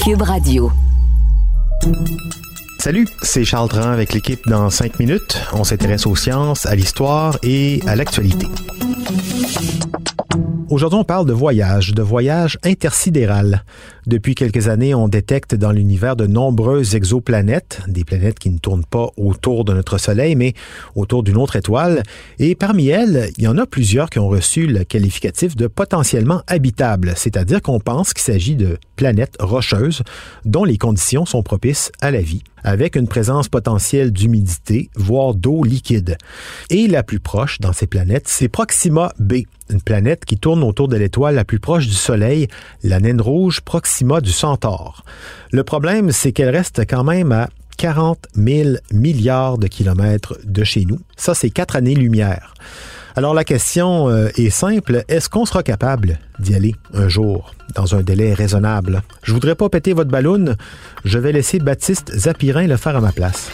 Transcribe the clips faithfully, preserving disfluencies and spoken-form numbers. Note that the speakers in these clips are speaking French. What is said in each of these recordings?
Cube Radio. Salut, c'est Charles Dran avec l'équipe dans cinq minutes. On s'intéresse aux sciences, à l'histoire et à l'actualité. Aujourd'hui, on parle de voyage, de voyage intersidéral. Depuis quelques années, on détecte dans l'univers de nombreuses exoplanètes, des planètes qui ne tournent pas autour de notre Soleil, mais autour d'une autre étoile. Et parmi elles, il y en a plusieurs qui ont reçu le qualificatif de potentiellement habitables, c'est-à-dire qu'on pense qu'il s'agit de planètes rocheuses dont les conditions sont propices à la vie, avec une présence potentielle d'humidité, voire d'eau liquide. Et la plus proche dans ces planètes, c'est Proxima b, une planète qui tourne autour de l'étoile la plus proche du Soleil, la naine rouge Proxima du Centaure. Le problème, c'est qu'elle reste quand même à quarante mille milliards de kilomètres de chez nous. Ça, c'est quatre années-lumière. Alors la question euh, est simple, est-ce qu'on sera capable d'y aller un jour, dans un délai raisonnable? Je voudrais pas péter votre ballon, je vais laisser Baptiste Zapirin le faire à ma place.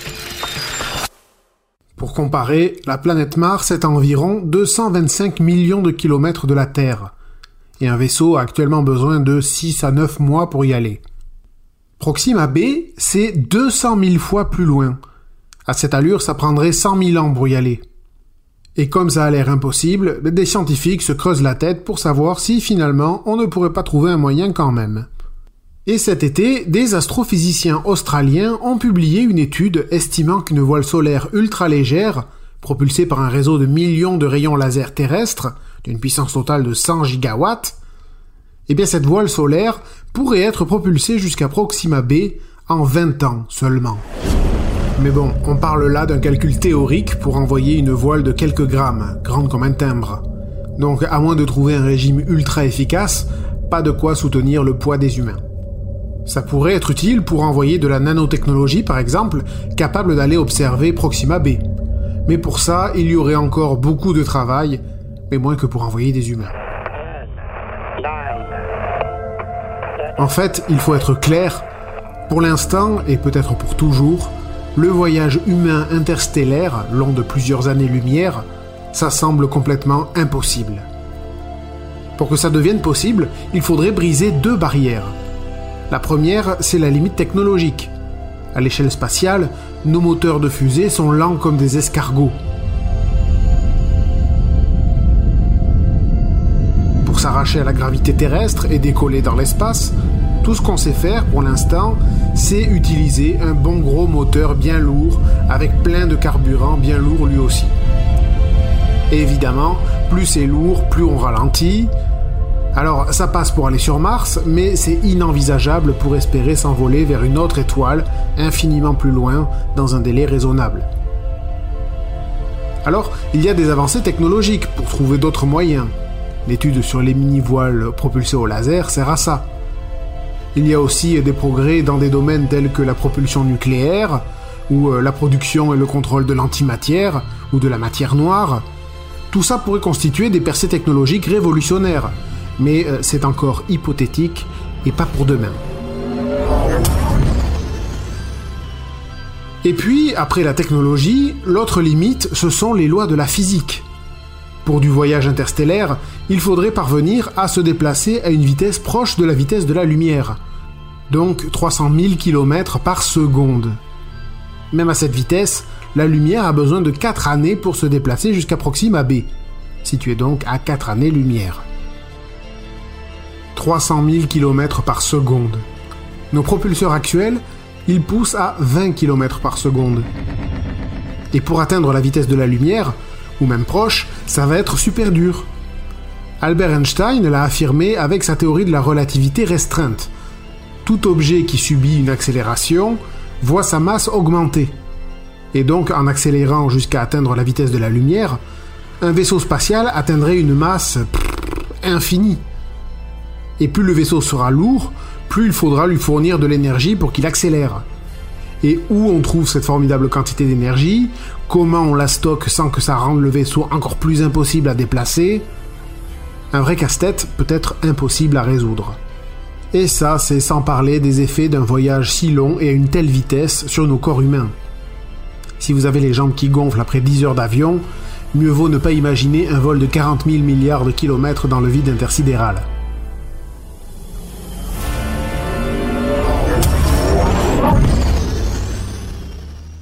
Pour comparer, la planète Mars est à environ deux cent vingt-cinq millions de kilomètres de la Terre, et un vaisseau a actuellement besoin de six à neuf mois pour y aller. Proxima b, c'est deux cent mille fois plus loin. À cette allure, ça prendrait cent mille ans pour y aller. Et comme ça a l'air impossible, des scientifiques se creusent la tête pour savoir si finalement on ne pourrait pas trouver un moyen quand même. Et cet été, des astrophysiciens australiens ont publié une étude estimant qu'une voile solaire ultra légère, propulsée par un réseau de millions de rayons laser terrestres, d'une puissance totale de cent gigawatts, eh bien cette voile solaire pourrait être propulsée jusqu'à Proxima b en vingt ans seulement. Mais bon, on parle là d'un calcul théorique pour envoyer une voile de quelques grammes, grande comme un timbre. Donc, à moins de trouver un régime ultra efficace, pas de quoi soutenir le poids des humains. Ça pourrait être utile pour envoyer de la nanotechnologie, par exemple, capable d'aller observer Proxima b. Mais pour ça, il y aurait encore beaucoup de travail, mais moins que pour envoyer des humains. En fait, il faut être clair, pour l'instant, et peut-être pour toujours, le voyage humain interstellaire, long de plusieurs années-lumière, ça semble complètement impossible. Pour que ça devienne possible, il faudrait briser deux barrières. La première, c'est la limite technologique. À l'échelle spatiale, nos moteurs de fusée sont lents comme des escargots. Pour s'arracher à la gravité terrestre et décoller dans l'espace, tout ce qu'on sait faire pour l'instant, c'est utiliser un bon gros moteur bien lourd, avec plein de carburant bien lourd lui aussi. Et évidemment, plus c'est lourd, plus on ralentit. Alors ça passe pour aller sur Mars, mais c'est inenvisageable pour espérer s'envoler vers une autre étoile, infiniment plus loin, dans un délai raisonnable. Alors, il y a des avancées technologiques pour trouver d'autres moyens. L'étude sur les mini-voiles propulsées au laser sert à ça. Il y a aussi des progrès dans des domaines tels que la propulsion nucléaire, ou la production et le contrôle de l'antimatière, ou de la matière noire. Tout ça pourrait constituer des percées technologiques révolutionnaires, mais c'est encore hypothétique et pas pour demain. Et puis, après la technologie, l'autre limite, ce sont les lois de la physique. Pour du voyage interstellaire, il faudrait parvenir à se déplacer à une vitesse proche de la vitesse de la lumière, donc trois cent mille kilomètres par seconde. Même à cette vitesse, la lumière a besoin de quatre années pour se déplacer jusqu'à Proxima b, située donc à quatre années-lumière. trois cent mille kilomètres par seconde. Nos propulseurs actuels, ils poussent à vingt kilomètres par seconde. Et pour atteindre la vitesse de la lumière, ou même proche, ça va être super dur. Albert Einstein l'a affirmé avec sa théorie de la relativité restreinte. Tout objet qui subit une accélération voit sa masse augmenter. Et donc, en accélérant jusqu'à atteindre la vitesse de la lumière, un vaisseau spatial atteindrait une masse pff, infinie. Et plus le vaisseau sera lourd, plus il faudra lui fournir de l'énergie pour qu'il accélère. Et où on trouve cette formidable quantité d'énergie? Comment on la stocke sans que ça rende le vaisseau encore plus impossible à déplacer? Un vrai casse-tête peut-être impossible à résoudre. Et ça, c'est sans parler des effets d'un voyage si long et à une telle vitesse sur nos corps humains. Si vous avez les jambes qui gonflent après dix heures d'avion, mieux vaut ne pas imaginer un vol de quarante mille milliards de kilomètres dans le vide intersidéral.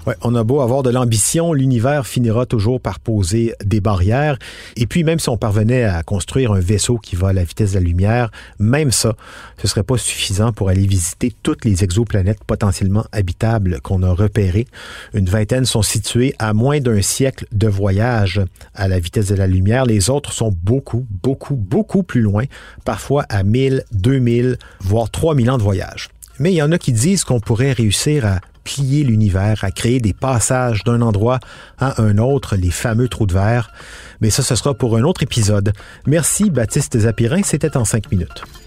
Ouais, on a beau avoir de l'ambition, l'univers finira toujours par poser des barrières. Et puis, même si on parvenait à construire un vaisseau qui va à la vitesse de la lumière, même ça, ce serait pas suffisant pour aller visiter toutes les exoplanètes potentiellement habitables qu'on a repérées. Une vingtaine sont situées à moins d'un siècle de voyage à la vitesse de la lumière. Les autres sont beaucoup, beaucoup, beaucoup plus loin, parfois à mille, deux mille, voire trois mille ans de voyage. Mais il y en a qui disent qu'on pourrait réussir à plier l'univers, à créer des passages d'un endroit à un autre, les fameux trous de verre. Mais ça, ce sera pour un autre épisode. Merci Baptiste Zapirin, c'était en cinq minutes.